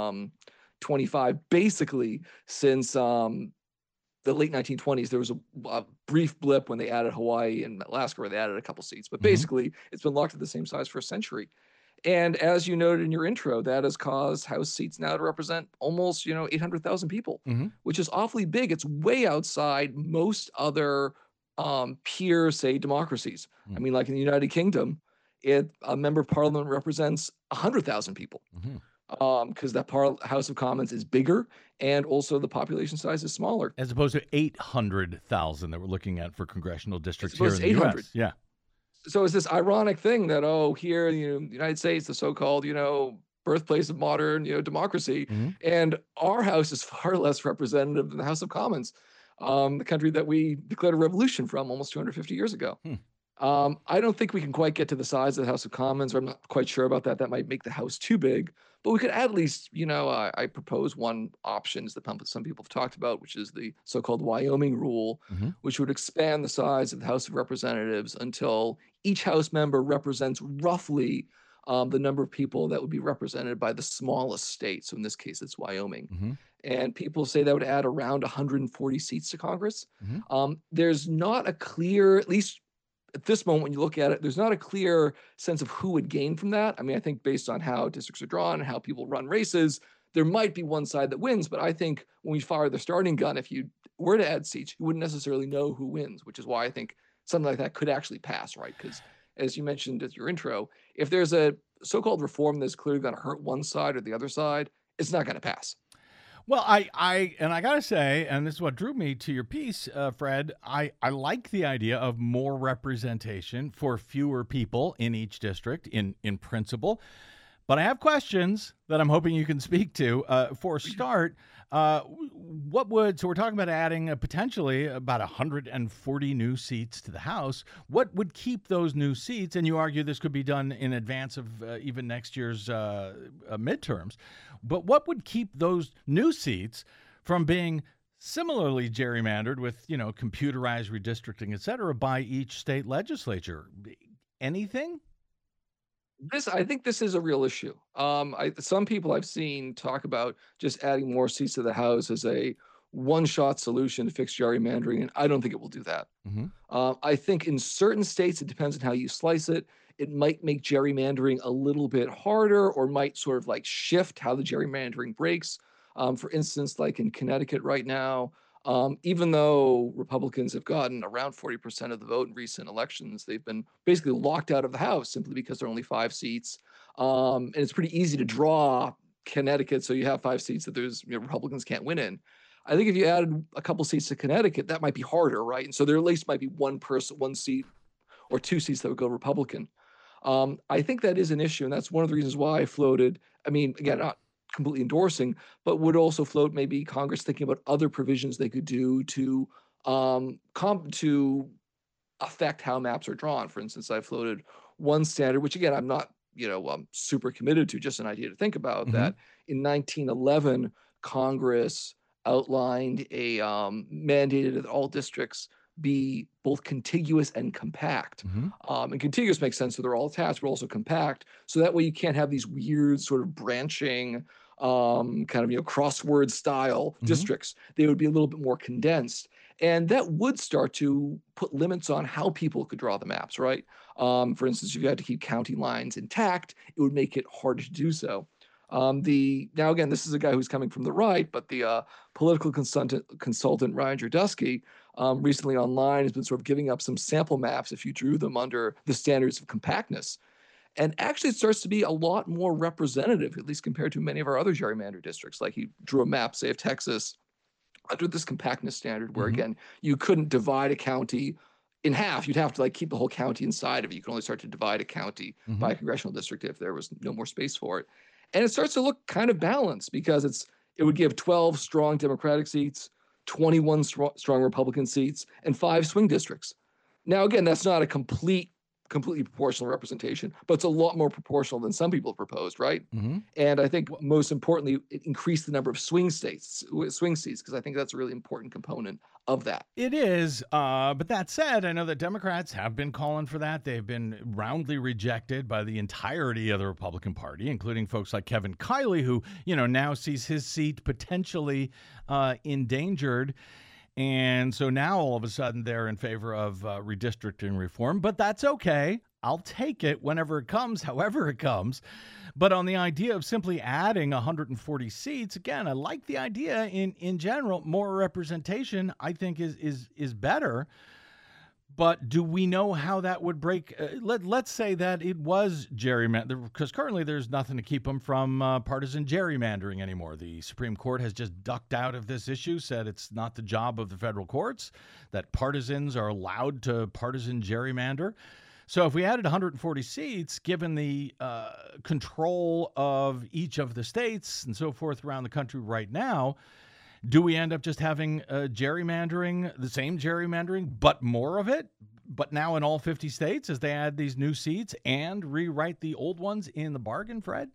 twenty-five, basically since um, the late nineteen twenties. There was a, a brief blip when they added Hawaii and Alaska, where they added a couple seats. But Mhm. basically, it's been locked at the same size for a century. And as you noted in your intro, that has caused House seats now to represent almost, you know, eight hundred thousand people, Mhm. which is awfully big. It's way outside most other um, peer, say, democracies. I Mm. mean, like in the United Kingdom, it a member of parliament represents one hundred thousand people Mhm. um, because that par- House of Commons is bigger and also the population size is smaller. As opposed to eight hundred thousand that we're looking at for congressional districts here in opposed the to U S. eight hundred. Yeah. So it's this ironic thing that, oh, here, you know, the United States, the so-called, you know, birthplace of modern, you know, democracy, Mhm. and our House is far less representative than the House of Commons, um, the country that we declared a revolution from almost two hundred fifty years ago. Hmm. Um, I don't think we can quite get to the size of the House of Commons, or I'm not quite sure about that. That might make the House too big, but we could at least, you know, I, I propose one option is that some people have talked about, which is the so-called Wyoming rule, Mhm. which would expand the size of the House of Representatives until each House member represents roughly um, the number of people that would be represented by the smallest state. So in this case, it's Wyoming. Mhm. And people say that would add around one hundred forty seats to Congress. Mhm. Um, there's not a clear, at least at this moment, when you look at it, there's not a clear sense of who would gain from that. I mean, I think based on how districts are drawn and how people run races, there might be one side that wins. But I think when we fire the starting gun, if you were to add seats, you wouldn't necessarily know who wins, which is why I think something like that could actually pass, right? Because as you mentioned at your intro, if there's a so-called reform that's clearly going to hurt one side or the other side, it's not going to pass. Well, I, I, and I gotta say, and this is what drew me to your piece, uh, Fred. I, I like the idea of more representation for fewer people in each district, in in principle. But I have questions that I'm hoping you can speak to. Uh, for a start, uh, what would, so we're talking about adding uh, potentially about one hundred forty new seats to the House. What would keep those new seats? And you argue this could be done in advance of uh, even next year's uh, uh, midterms. But what would keep those new seats from being similarly gerrymandered with, you know, computerized redistricting, et cetera, by each state legislature. Anything? This, I think this is a real issue. Um, I, some people I've seen talk about just adding more seats to the House as a one-shot solution to fix gerrymandering, and I don't think it will do that. Mm-hmm. Uh, I think in certain states, it depends on how you slice it. It might make gerrymandering a little bit harder, or might sort of like shift how the gerrymandering breaks. Um, for instance, like in Connecticut right now, um, even though Republicans have gotten around forty percent of the vote in recent elections, they've been basically locked out of the House simply because there are only five seats. Um, and it's pretty easy to draw Connecticut so you have five seats that there's, you know, Republicans can't win in. I think if you added a couple seats to Connecticut, that might be harder, right? And so there at least might be one person, one seat or two seats that would go Republican. Um, I think that is an issue, and that's one of the reasons why I floated. I mean, again, not completely endorsing, but would also float maybe Congress thinking about other provisions they could do to um, comp to affect how maps are drawn. For instance, I floated one standard, which again, I'm not, you know, um, super committed to, just an idea to think about, Mm-hmm. that in nineteen eleven, Congress outlined a um, mandated that all districts be both contiguous and compact. Mm-hmm. Um, and contiguous makes sense, so they're all attached, but also compact. So that way you can't have these weird sort of branching, um, kind of, you know, crossword style Mm-hmm. districts. They would be a little bit more condensed. And that would start to put limits on how people could draw the maps, right? Um, for instance, if you had to keep county lines intact, it would make it harder to do so. Um, the now again, this is a guy who's coming from the right, but the uh, political consultant, consultant Ryan Jerdusky, um, recently online has been sort of giving up some sample maps if you drew them under the standards of compactness. And actually, it starts to be a lot more representative, at least compared to many of our other gerrymander districts. Like he drew a map, say, of Texas under this compactness standard, where Mhm. again, you couldn't divide a county in half. You'd have to like keep the whole county inside of it. You can only start to divide a county by a Mhm. congressional district if there was no more space for it. And it starts to look kind of balanced because it's it would give twelve strong Democratic seats, twenty-one strong, strong Republican seats, and five swing districts. Now, again, that's not a complete, completely proportional representation, but it's a lot more proportional than some people have proposed, right? Mhm. And I think most importantly, it increased the number of swing states, swing seats, because I think that's a really important component of that. It is, uh, but that said, I know that Democrats have been calling for that. They've been roundly rejected by the entirety of the Republican Party, including folks like Kevin Kiley, who, you know, now sees his seat potentially uh, endangered. And so now all of a sudden they're in favor of uh, redistricting reform, but that's okay. I'll take it whenever it comes, however it comes. But on the idea of simply adding one hundred forty seats, again, I like the idea in, in general. More representation, I think, is is is better. But do we know how that would break? Uh, let, let's say that it was gerrymander, because currently there's nothing to keep them from uh, partisan gerrymandering anymore. The Supreme Court has just ducked out of this issue, said it's not the job of the federal courts, that partisans are allowed to partisan gerrymander. So if we added one hundred forty seats, given the uh, control of each of the states and so forth around the country right now, do we end up just having uh, gerrymandering, the same gerrymandering, but more of it, but now in all fifty states as they add these new seats and rewrite the old ones in the bargain, Fred?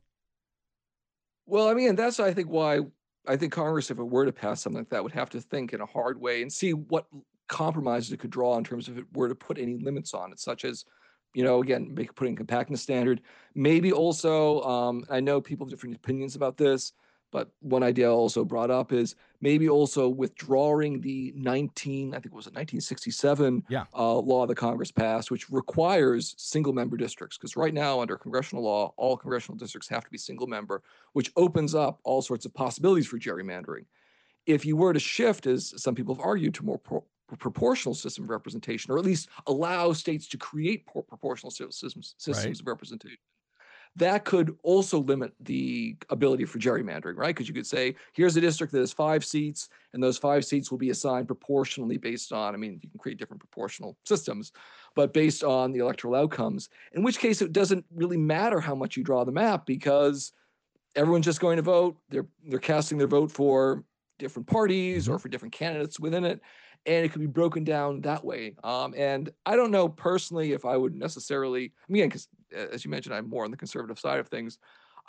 Well, I mean, that's, I think, why I think Congress, if it were to pass something like that, would have to think in a hard way and see what compromises it could draw in terms of if it were to put any limits on it, such as, you know, again, make, putting compactness standard. Maybe also, um, I know people have different opinions about this, but one idea also brought up is maybe also withdrawing the nineteen, I think it was a nineteen sixty-seven Yeah. uh, law that Congress passed, which requires single member districts. Because right now, under congressional law, all congressional districts have to be single member, which opens up all sorts of possibilities for gerrymandering. If you were to shift, as some people have argued, to more pro- proportional system of representation, or at least allow states to create pro- proportional systems, systems Right. of representation, that could also limit the ability for gerrymandering, right? Because you could say, here's a district that has five seats, and those five seats will be assigned proportionally based on, I mean, you can create different proportional systems, but based on the electoral outcomes, in which case it doesn't really matter how much you draw the map because everyone's just going to vote. They're, they're casting their vote for different parties Mhm. or for different candidates within it. And it could be broken down that way. Um, and I don't know personally if I would necessarily, I mean, because as you mentioned, I'm more on the conservative side of things.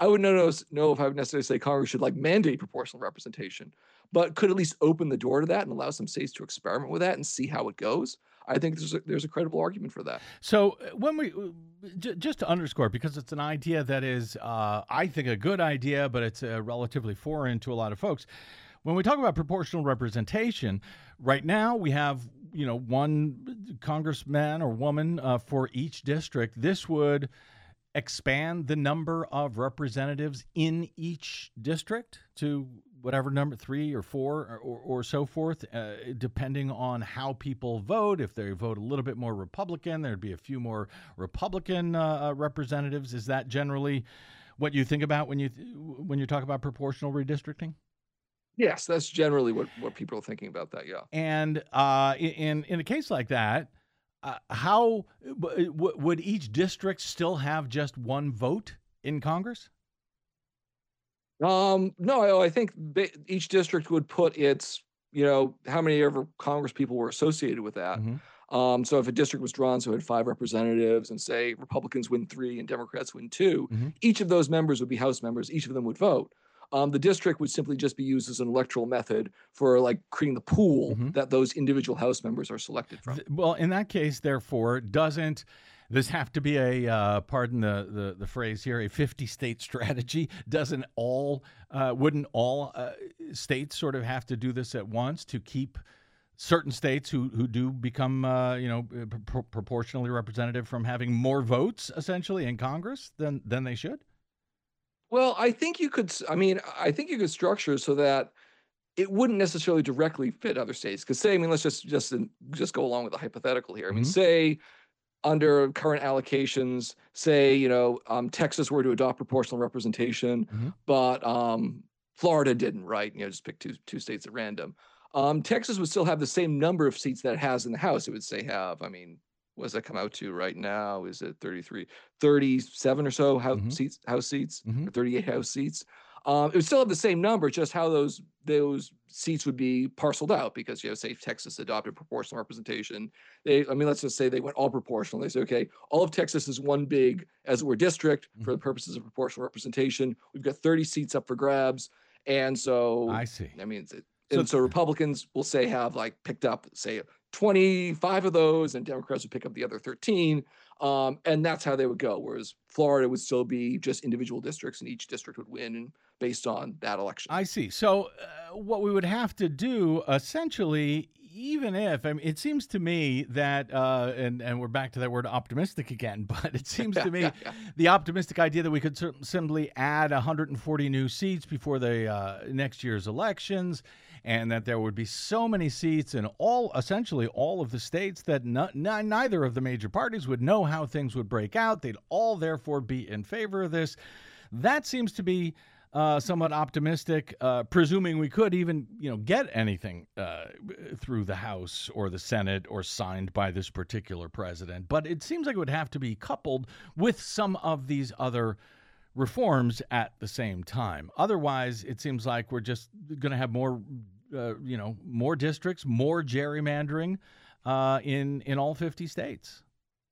I would not know, know if I would necessarily say Congress should like mandate proportional representation, but could at least open the door to that and allow some states to experiment with that and see how it goes. I think there's a, there's a credible argument for that. So uh, when we, uh, j- just to underscore, because it's an idea that is, uh, I think, a good idea, but it's uh, relatively foreign to a lot of folks. When we talk about proportional representation, right now we have, you know, one congressman or woman uh, for each district. This would expand the number of representatives in each district to whatever number, three or four or, or, or so forth, uh, depending on how people vote. If they vote a little bit more Republican, there'd be a few more Republican uh, representatives. Is that generally what you think about when you when you talk about proportional redistricting? Yes, that's generally what, what people are thinking about that, yeah. And uh, in in a case like that, uh, how w- w- would each district still have just one vote in Congress? Um, no, I, I think ba- each district would put its, you know, how many ever Congress people were associated with that. Mm-hmm. Um, so if a district was drawn, so it had five representatives, and say Republicans win three and Democrats win two, Mm-hmm. each of those members would be House members. Each of them would vote. Um, the district would simply just be used as an electoral method for like creating the pool Mm-hmm. that those individual House members are selected from. Th- Well, in that case, therefore, doesn't this have to be a, uh, pardon the, the, the phrase here, a fifty-state strategy? Doesn't all, uh, wouldn't all uh, states sort of have to do this at once to keep certain states who, who do become, uh, you know, pr- proportionally representative from having more votes, essentially, in Congress than, than they should? Well, I think you could, s- I mean, I think you could structure so that it wouldn't necessarily directly fit other states. Because say, I mean, let's just just just go along with the hypothetical here. I mean, Mhm. say under current allocations, say, you know, um, Texas were to adopt proportional representation, Mhm. but um, Florida didn't, right? You know, just pick two two states at random. Um, Texas would still have the same number of seats that it has in the House. It would say have, I mean, what does that come out to right now? Is it thirty-three, thirty-seven or so house Mhm. seats, House seats, Mhm. or thirty-eight House seats? Um, it would still have the same number, just how those those seats would be parceled out, because you know, say if Texas adopted proportional representation, they, I mean, let's just say they went all proportional. They say, okay, all of Texas is one big, as it were, district for the purposes of proportional representation. We've got thirty seats up for grabs, and so I see. I mean, it's- So- and so Republicans will say have like picked up say twenty-five of those, and Democrats would pick up the other thirteen. Um, and that's how they would go. Whereas Florida would still be just individual districts, and each district would win and based on that election. I see. So, uh, what we would have to do essentially, even if, I mean, it seems to me that, uh, and, and we're back to that word optimistic again, but it seems to me Yeah, yeah. the optimistic idea that we could cer- simply add one hundred forty new seats before the uh, next year's elections, and that there would be so many seats in all, essentially all of the states, that no, n- neither of the major parties would know how things would break out. They'd all therefore be in favor of this. That seems to be uh, somewhat optimistic, uh, presuming we could even, you know, get anything uh, through the House or the Senate or signed by this particular president. But it seems like it would have to be coupled with some of these other reforms at the same time. Otherwise, it seems like we're just going to have more, uh, you know, more districts, more gerrymandering uh, in in all fifty states.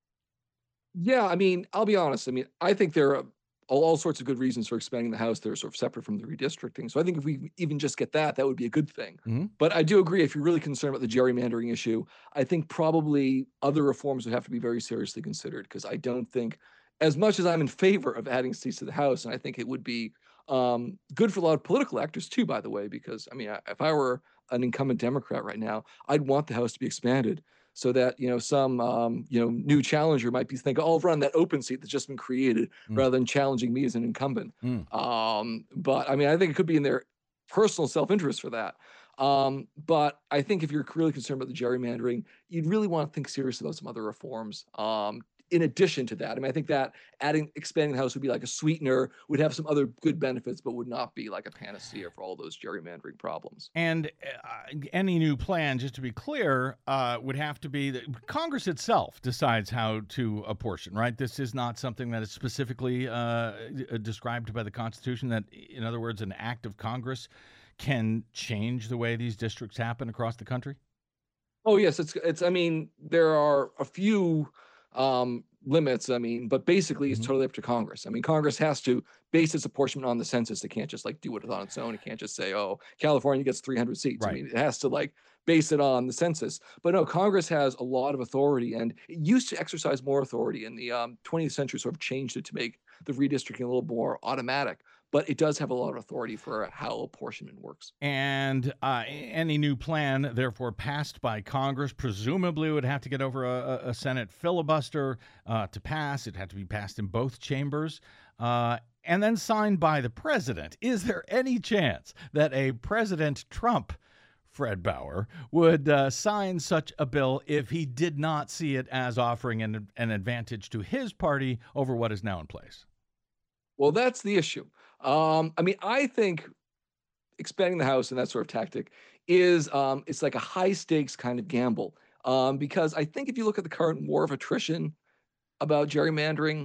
Yeah, I mean, I'll be honest. I mean, I think there are all, all sorts of good reasons for expanding the House that are sort of separate from the redistricting. So I think if we even just get that, that would be a good thing. Mhm. But I do agree, if you're really concerned about the gerrymandering issue, I think probably other reforms would have to be very seriously considered, because I don't think, as much as I'm in favor of adding seats to the House, and I think it would be um, good for a lot of political actors too, by the way, because I mean, I- if I were an incumbent Democrat right now, I'd want the House to be expanded so that, you know, some, um, you know, new challenger might be thinking, oh, I'll run that open seat that's just been created, Mm. rather than challenging me as an incumbent. Mm. Um, but I mean, I think it could be in their personal self-interest for that. Um, but I think if you're really concerned about the gerrymandering, you'd really want to think seriously about some other reforms. Um, in addition to that, I mean, I think that adding, expanding the House would be like a sweetener, would have some other good benefits, but would not be like a panacea for all those gerrymandering problems. And uh, any new plan, just to be clear, uh, would have to be that Congress itself decides how to apportion, right? This is not something that is specifically uh, described by the Constitution, that, in other words, an act of Congress can change the way these districts happen across the country? Oh yes, it's it's. I mean, there are a few um, limits. I mean, but basically, it's Mhm. totally up to Congress. I mean, Congress has to base its apportionment on the census. It can't just like do it on its own. It can't just say, "Oh, California gets three hundred seats." I Right. mean, it has to like base it on the census. But no, Congress has a lot of authority, and it used to exercise more authority. In the um, twentieth century, sort of changed it to make the redistricting a little more automatic. But it does have a lot of authority for how apportionment works. And uh, any new plan, therefore, passed by Congress, presumably would have to get over a, a Senate filibuster uh, to pass. It had to be passed in both chambers uh, and then signed by the president. Is there any chance that a President Trump, Fred Bauer, would uh, sign such a bill if he did not see it as offering an, an advantage to his party over what is now in place? Well, that's the issue. Um, I mean, I think expanding the House and that sort of tactic is um, it's like a high stakes kind of gamble. Um, because I think if you look at the current war of attrition about gerrymandering,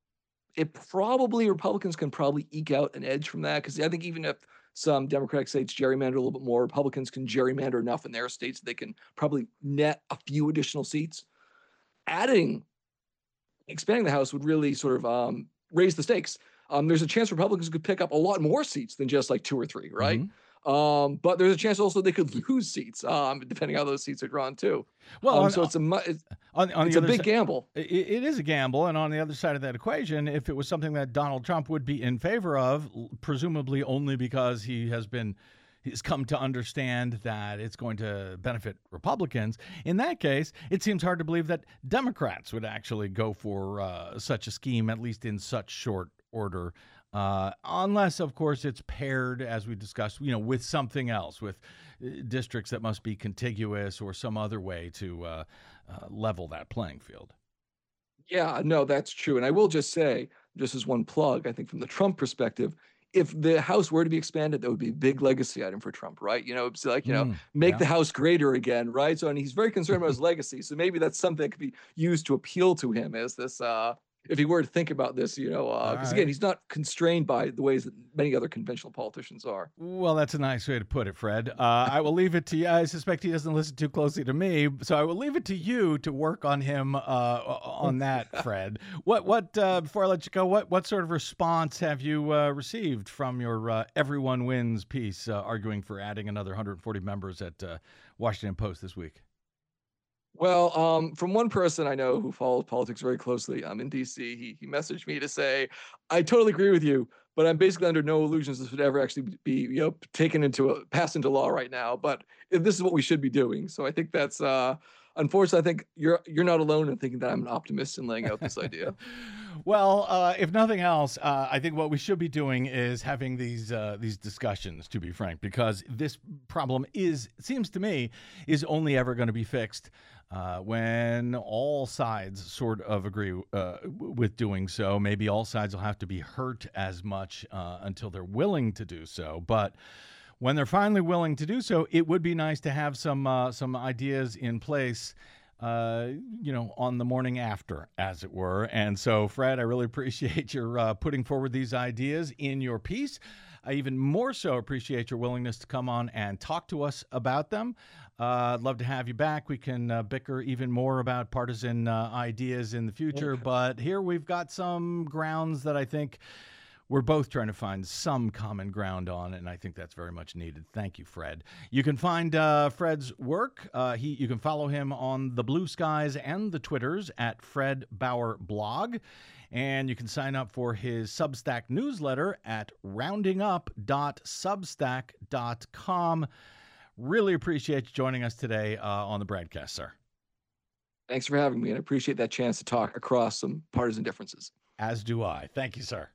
it probably Republicans can probably eke out an edge from that. Because I think even if some Democratic states gerrymander a little bit more, Republicans can gerrymander enough in their states that they can probably net a few additional seats. Adding, expanding the House would really sort of um, raise the stakes. Um, there's a chance Republicans could pick up a lot more seats than just like two or three, right? Mhm. Um, but there's a chance also they could lose seats, um, depending how those seats are drawn too. Well, Um, on- so it's a mu- it's, On, on it's the a other big si- gamble. I- It is a gamble, and on the other side of that equation, if it was something that Donald Trump would be in favor of, l- presumably only because he has been he's come to understand that it's going to benefit Republicans, in that case, it seems hard to believe that Democrats would actually go for uh, such a scheme, at least in such short order. Uh, unless, of course, it's paired, as we discussed, you know, with something else, with uh, districts that must be contiguous or some other way to uh, uh, level that playing field. Yeah, no, that's true. And I will just say, just as one plug, I think from the Trump perspective, if the House were to be expanded, that would be a big legacy item for Trump, right? You know, it's like, you know, Mm, make yeah. the House greater again, right? So, and he's very concerned about his legacy. So maybe that's something that could be used to appeal to him as this, uh, if he were to think about this, you know, because Alright. again, he's not constrained by the ways that many other conventional politicians are. Well, that's a nice way to put it, Fred. Uh, I will leave it to you. I suspect he doesn't listen too closely to me, so I will leave it to you to work on him uh, on that, Fred. What, what? Uh, before I let you go, what, what sort of response have you uh, received from your uh, "Everyone Wins" piece, uh, arguing for adding another one hundred forty members at uh, Washington Post this week? Well, um, from one person I know who follows politics very closely, um, in D C, he he messaged me to say, "I totally agree with you, but I'm basically under no illusions this would ever actually be, you know, taken into a passed into law right now. But if this is what we should be doing." So I think that's uh, unfortunately, I think you're you're not alone in thinking that I'm an optimist in laying out this idea. Well, uh, if nothing else, uh, I think what we should be doing is having these uh, these discussions, to be frank, because this problem is, it seems to me, is only ever going to be fixed uh, when all sides sort of agree uh, w- with doing so. Maybe all sides will have to be hurt as much uh, until they're willing to do so, but when they're finally willing to do so, it would be nice to have some uh, some ideas in place, uh, you know, on the morning after, as it were. And so, Fred, I really appreciate your uh, putting forward these ideas in your piece. I even more so appreciate your willingness to come on and talk to us about them. Uh, I'd love to have you back. We can uh, bicker even more about partisan uh, ideas in the future. But here we've got some grounds that I think we're both trying to find some common ground on, and I think that's very much needed. Thank you, Fred. You can find uh, Fred's work. Uh, he, you can follow him on the Blue Skies and the Twitters at Fred Bauer Blog. And you can sign up for his Substack newsletter at rounding up dot substack dot com. Really appreciate you joining us today uh, on the broadcast, sir. Thanks for having me, and I appreciate that chance to talk across some partisan differences. As do I. Thank you, sir.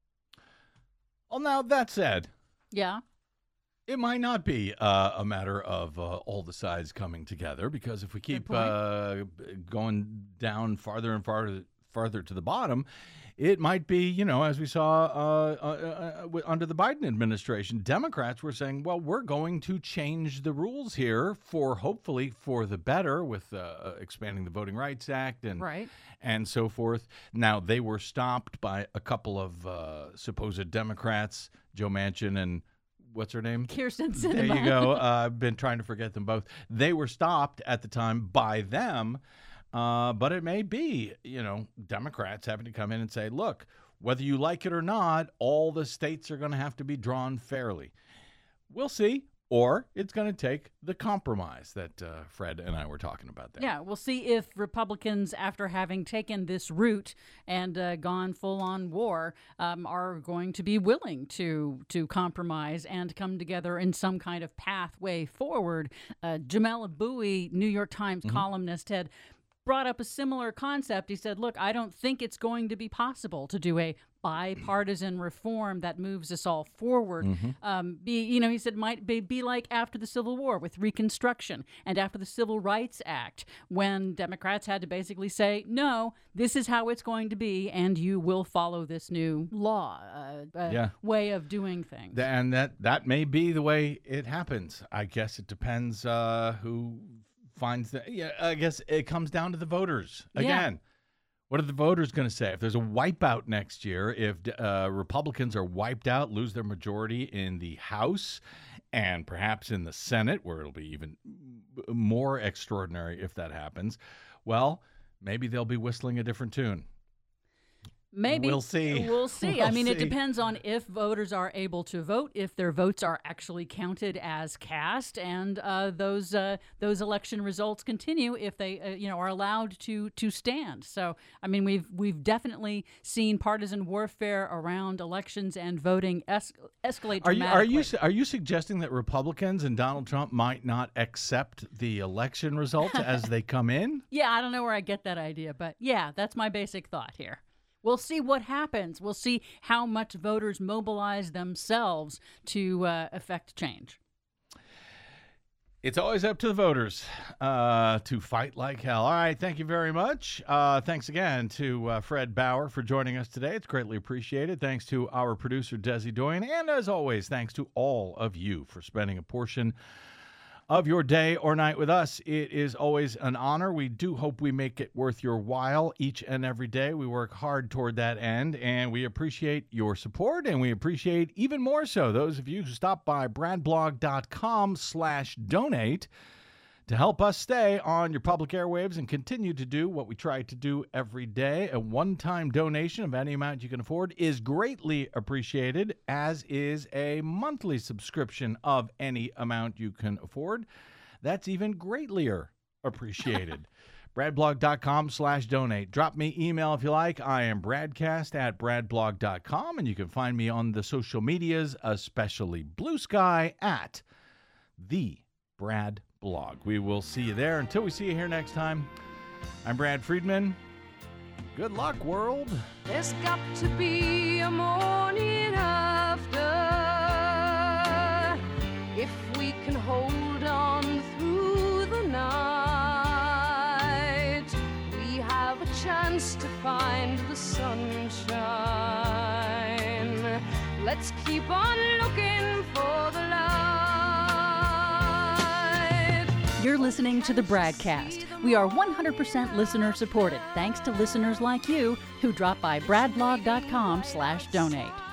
Well, now, that said, Yeah. it might not be uh, a matter of uh, all the sides coming together, because if we keep point. uh, going down farther and farther farther to the bottom, it might be, you know, as we saw uh, uh, uh, uh, under the Biden administration, Democrats were saying, well, we're going to change the rules here for hopefully for the better with uh, expanding the Voting Rights Act and Right. and so forth. Now, they were stopped by a couple of uh, supposed Democrats, Joe Manchin and what's her name? Kirsten There Sinema. you go. Uh, I've been trying to forget them both. They were stopped at the time by them Uh, but it may be, you know, Democrats having to come in and say, look, whether you like it or not, all the states are going to have to be drawn fairly. We'll see. Or it's going to take the compromise that uh, Fred and I were talking about there. Yeah, we'll see if Republicans, after having taken this route and uh, gone full-on war, um, are going to be willing to to compromise and come together in some kind of pathway forward. Uh, Jamel Aboui, New York Times mm-hmm. columnist, had brought up a similar concept. He said, look, I don't think it's going to be possible to do a bipartisan reform that moves us all forward. Mm-hmm. Um, be, you know, he said, might be, be like after the Civil War with Reconstruction and after the Civil Rights Act, when Democrats had to basically say, no, this is how it's going to be, and you will follow this new law, uh, uh, yeah. way of doing things. And that, that may be the way it happens. I guess it depends uh, who finds the, yeah, I guess it comes down to the voters. Again, yeah. What are the voters going to say? If there's a wipeout next year, if uh, Republicans are wiped out, lose their majority in the House and perhaps in the Senate, where it'll be even more extraordinary if that happens, well, maybe they'll be whistling a different tune. Maybe. We'll see. We'll see. We'll I mean, see. It depends on if voters are able to vote, if their votes are actually counted as cast, and uh, those uh, those election results continue if they, uh, you know, are allowed to to stand. So, I mean, we've we've definitely seen partisan warfare around elections and voting es- escalate Are you are dramatically. you are you suggesting that Republicans and Donald Trump might not accept the election results as they come in? Yeah, I don't know where I get that idea, but yeah, that's my basic thought here. We'll see what happens. We'll see how much voters mobilize themselves to uh, effect change. It's always up to the voters uh, to fight like hell. All right, thank you very much. Uh, thanks again to uh, Fred Bauer for joining us today. It's greatly appreciated. Thanks to our producer, Desi Doyen. And as always, thanks to all of you for spending a portion of your day or night with us. It is always an honor. We do hope we make it worth your while each and every day. We work hard toward that end, and we appreciate your support, and we appreciate even more so those of you who stop by bradblog.com slash donate to help us stay on your public airwaves and continue to do what we try to do every day. A one-time donation of any amount you can afford is greatly appreciated, as is a monthly subscription of any amount you can afford. That's even greatlier appreciated. bradblog.com slash donate. Drop me email if you like. I am bradcast at bradblog dot com, and you can find me on the social medias, especially Blue Sky, at the Brad Blog. We will see you there. Until we see you here next time, I'm Brad Friedman. Good luck, world. There's got to be a morning after. If we can hold on through the night, we have a chance to find the sunshine. Let's keep on looking for the light. You're listening to the Bradcast. We are one hundred percent listener supported, thanks to listeners like you who drop by bradblog.com slash donate.